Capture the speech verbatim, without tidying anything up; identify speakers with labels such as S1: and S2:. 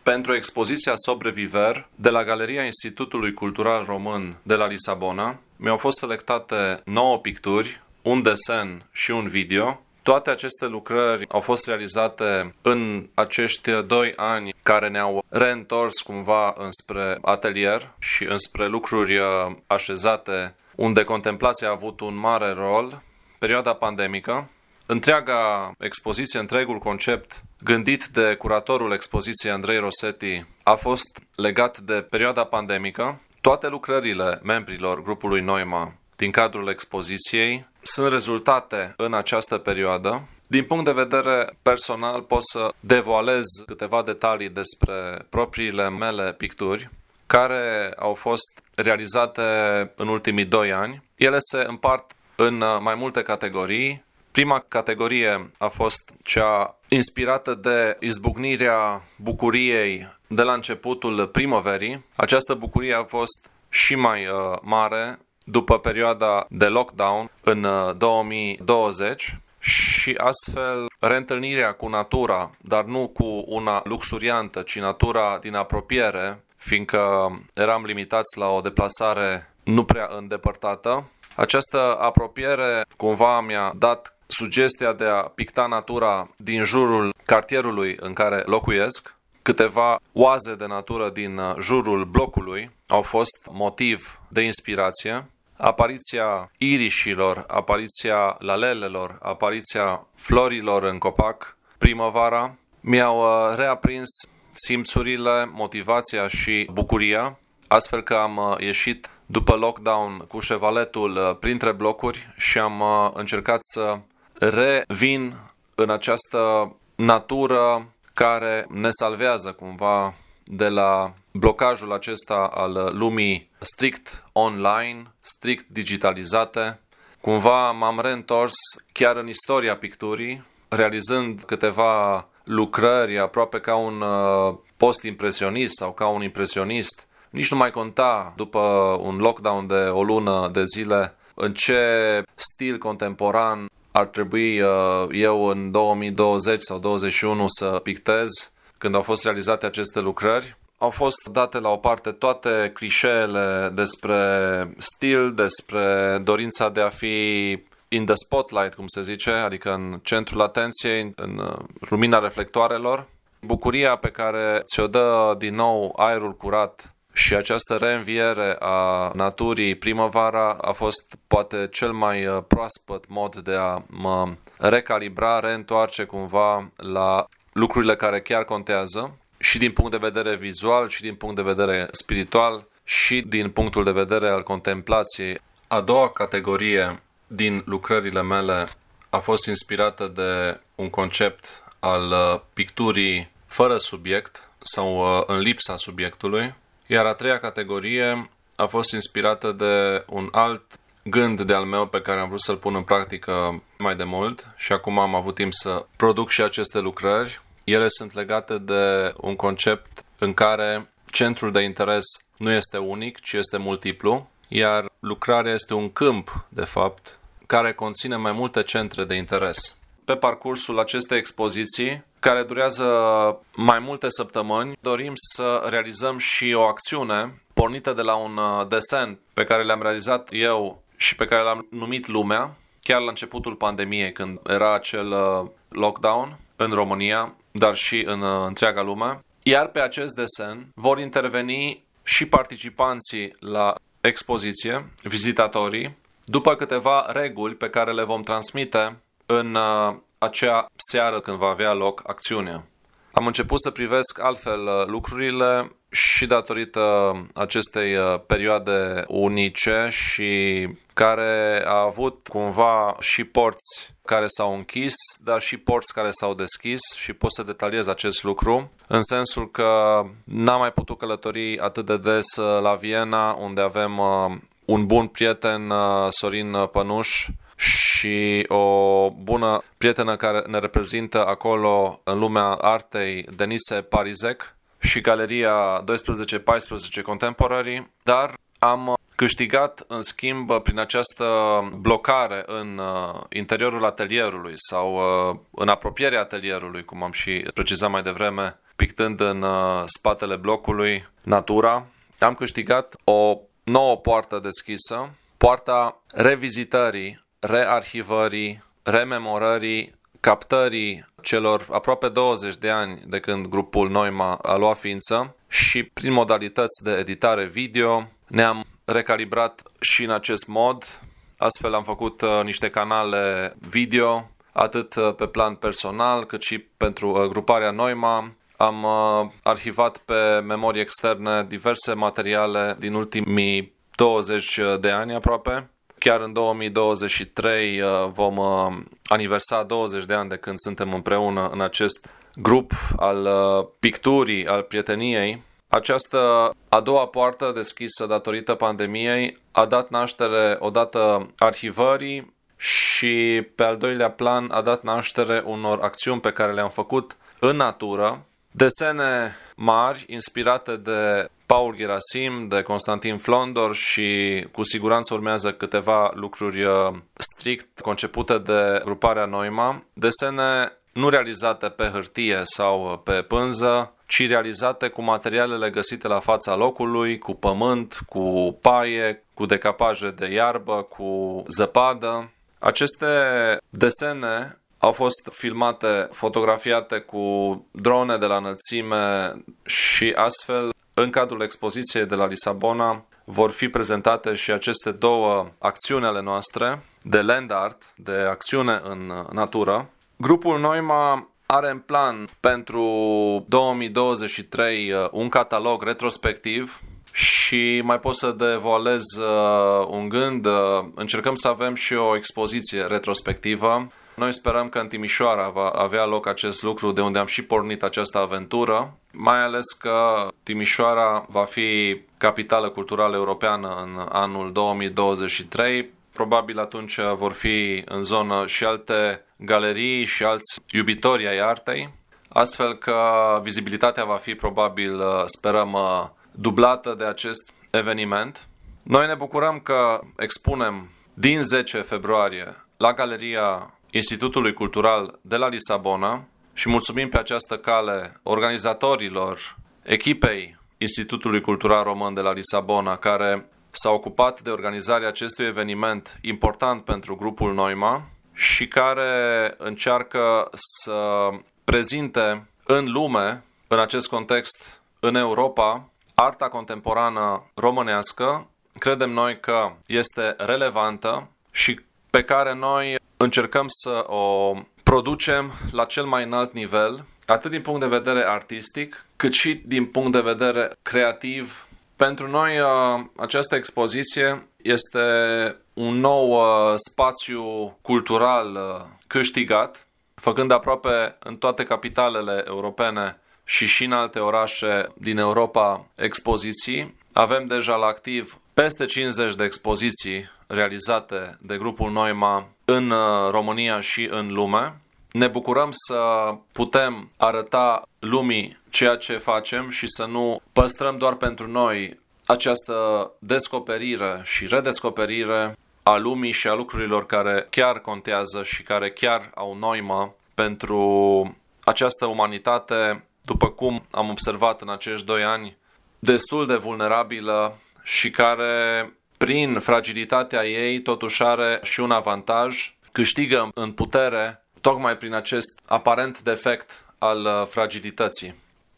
S1: pentru expoziția Sobreviver de la Galeria Institutului Cultural Român de la Lisabona. Mi-au fost selectate nouă picturi, un desen și un video. Toate aceste lucrări au fost realizate în acești doi ani care ne-au reîntors cumva înspre atelier și înspre lucruri așezate, unde contemplația a avut un mare rol. Perioada pandemică, întreaga expoziție, întregul concept gândit de curatorul expoziției Andrei Rosetti a fost legat de perioada pandemică. Toate lucrările membrilor grupului Noima din cadrul expoziției sunt rezultate în această perioadă. Din punct de vedere personal pot să devoalez câteva detalii despre propriile mele picturi care au fost realizate în ultimii doi ani. Ele se împart în mai multe categorii. Prima categorie a fost cea inspirată de izbucnirea bucuriei de la începutul primăverii. Această bucurie a fost și mai uh, mare după perioada de lockdown în uh, două mii douăzeci și astfel reîntâlnirea cu natura, dar nu cu una luxuriantă, ci natura din apropiere, fiindcă eram limitați la o deplasare nu prea îndepărtată. Această apropiere cumva mi-a dat sugestia de a picta natura din jurul cartierului în care locuiesc. Câteva oaze de natură din jurul blocului au fost motiv de inspirație. Apariția irișilor, apariția lalelelor, apariția florilor în copac, primăvara, mi-au reaprins simțurile, motivația și bucuria, astfel că am ieșit după lockdown cu șevaletul printre blocuri și am încercat să revin în această natură care ne salvează cumva de la blocajul acesta al lumii strict online, strict digitalizate. Cumva m-am reîntors chiar în istoria picturii, realizând câteva lucrări aproape ca un post-impresionist sau ca un impresionist. Nici nu mai conta, după un lockdown de o lună de zile, în ce stil contemporan ar trebui eu în două mii douăzeci sau douăzeci și unu să pictez când au fost realizate aceste lucrări. Au fost date la o parte toate clișeele despre stil, despre dorința de a fi in the spotlight, cum se zice, adică în centrul atenției, în lumina reflectoarelor. Bucuria pe care ți-o dă din nou aerul curat și această reînviere a naturii primăvara a fost poate cel mai proaspăt mod de a mă recalibra, reîntoarce cumva la lucrurile care chiar contează și din punct de vedere vizual și din punct de vedere spiritual și din punctul de vedere al contemplației. A doua categorie din lucrările mele a fost inspirată de un concept al picturii fără subiect sau în lipsa subiectului. Iar a treia categorie a fost inspirată de un alt gând de al meu pe care am vrut să-l pun în practică mai de mult și acum am avut timp să produc și aceste lucrări. Ele sunt legate de un concept în care centrul de interes nu este unic, ci este multiplu, iar lucrarea este un câmp, de fapt, care conține mai multe centre de interes. Pe parcursul acestei expoziții, care durează mai multe săptămâni, dorim să realizăm și o acțiune pornită de la un desen pe care l-am realizat eu și pe care l-am numit Lumea, chiar la începutul pandemiei, când era acel lockdown în România, dar și în întreaga lume. Iar pe acest desen vor interveni și participanții la expoziție, vizitatorii, după câteva reguli pe care le vom transmite în acea seară când va avea loc acțiunea. Am început să privesc altfel lucrurile și datorită acestei perioade unice și care a avut cumva și porți care s-au închis, dar și porți care s-au deschis și pot să detaliez acest lucru, în sensul că n-am mai putut călători atât de des la Viena, unde avem un bun prieten, Sorin Pănuș, și o bună prietenă care ne reprezintă acolo în lumea artei, Denise Parizek, și Galeria doisprezece paisprezece Contemporary, dar am câștigat în schimb prin această blocare în interiorul atelierului sau în apropierea atelierului, cum am și precizat mai devreme, pictând în spatele blocului natura. Am câștigat o nouă poartă deschisă, poarta revizitării, rearhivării, rememorării, captării celor aproape douăzeci de ani de când grupul Noima a luat ființă și prin modalități de editare video ne-am recalibrat și în acest mod. Astfel am făcut uh, niște canale video, atât uh, pe plan personal cât și pentru uh, gruparea Noima. Am uh, arhivat pe memorie externe diverse materiale din ultimii douăzeci de ani aproape. Chiar în două mii douăzeci și trei uh, vom uh, aniversa douăzeci de ani de când suntem împreună în acest grup al uh, picturii, al prieteniei. Această a doua poartă deschisă datorită pandemiei a dat naștere odată arhivării și pe al doilea plan a dat naștere unor acțiuni pe care le-am făcut în natură. Desene mari inspirate de Paul Gerasim, de Constantin Flondor și cu siguranță urmează câteva lucruri strict concepute de gruparea Noima. Desene nu realizate pe hârtie sau pe pânză, ci realizate cu materialele găsite la fața locului, cu pământ, cu paie, cu decapaje de iarbă, cu zăpadă. Aceste desene au fost filmate, fotografiate cu drone de la înălțime și astfel, în cadrul expoziției de la Lisabona, vor fi prezentate și aceste două acțiuni ale noastre de land art, de acțiune în natură. Grupul Noima are în plan pentru două mii douăzeci și trei un catalog retrospectiv și mai pot să devoalez un gând. Încercăm să avem și o expoziție retrospectivă. Noi sperăm că în Timișoara va avea loc acest lucru, de unde am și pornit această aventură, mai ales că Timișoara va fi capitală culturală europeană în anul două mii douăzeci și trei. Probabil atunci vor fi în zonă și alte galerii și alți iubitori ai artei, astfel că vizibilitatea va fi probabil, sperăm, dublată de acest eveniment. Noi ne bucurăm că expunem din zece februarie la Galeria Institutului Cultural de la Lisabona și mulțumim pe această cale organizatorilor, echipei Institutului Cultural Român de la Lisabona, care s-a ocupat de organizarea acestui eveniment important pentru grupul Noima și care încearcă să prezinte în lume, în acest context, în Europa, arta contemporană românească. Credem noi că este relevantă și pe care noi încercăm să o producem la cel mai înalt nivel, atât din punct de vedere artistic, cât și din punct de vedere creativ. Pentru noi această expoziție este un nou spațiu cultural câștigat, făcând aproape în toate capitalele europene și și în alte orașe din Europa expoziții. Avem deja la activ peste cincizeci de expoziții realizate de grupul Noima în România și în lume. Ne bucurăm să putem arăta lumii ceea ce facem și să nu păstrăm doar pentru noi această descoperire și redescoperire a lumii și a lucrurilor care chiar contează și care chiar au noimă pentru această umanitate, după cum am observat în acești doi ani, destul de vulnerabilă și care, prin fragilitatea ei, totuși are și un avantaj, câștigă în putere tocmai prin acest aparent defect al fragilității.